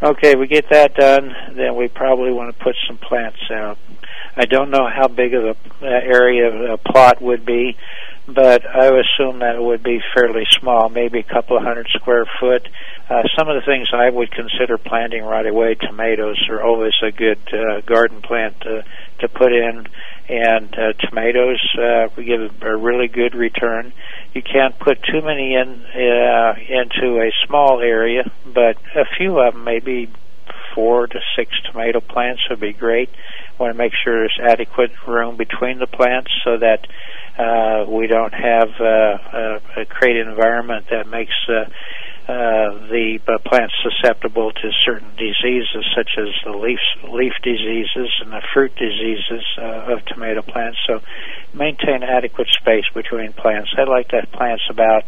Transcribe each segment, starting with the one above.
Okay, we get that done, then we probably want to put some plants out. I don't know how big of a area a plot would be, but I would assume that it would be fairly small, maybe a couple of 100 square foot. Some of the things I would consider planting right away, tomatoes are always a good garden plant to put in, and tomatoes we give a really good return. You can't put too many into a small area, but a few of them, maybe 4 to 6 tomato plants would be great. Want to make sure there's adequate room between the plants so that we don't have create an environment that makes the plants susceptible to certain diseases such as the leaf diseases and the fruit diseases of tomato plants. So maintain adequate space between plants. I like to have plants about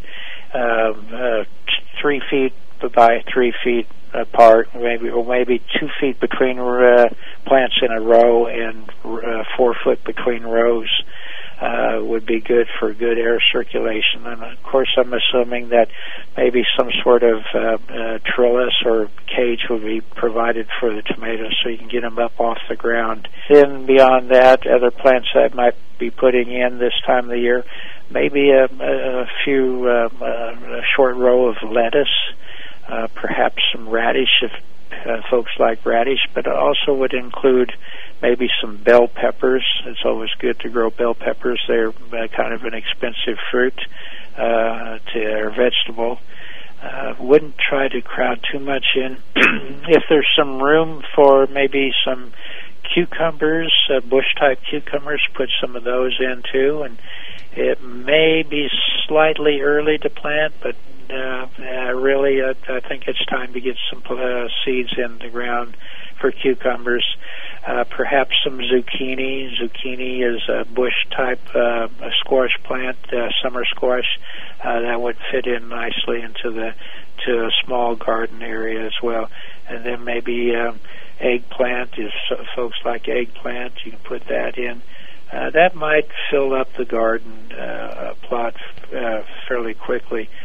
3 feet by 3 feet apart, maybe 2 feet between plants in a row, and 4 foot between rows would be good for good air circulation. And of course, I'm assuming that maybe some sort of trellis or cage will be provided for the tomatoes so you can get them up off the ground. Then beyond that, other plants that I might be putting in this time of the year, maybe a short row of lettuce, perhaps some radish if folks like radish, but it also would include maybe some bell peppers. It's always good to grow bell peppers. They're kind of an expensive fruit or vegetable. Wouldn't try to crowd too much in. If there's some room for maybe some cucumbers, bush-type cucumbers, put some of those in too. And it may be slightly early to plant, but really I think it's time to get some seeds in the ground for cucumbers. Perhaps some zucchini. Zucchini is a bush-type squash plant, summer squash. That would fit in nicely into a small garden area as well. And then maybe eggplant. If folks like eggplant, you can put that in. That might fill up the garden plot fairly quickly.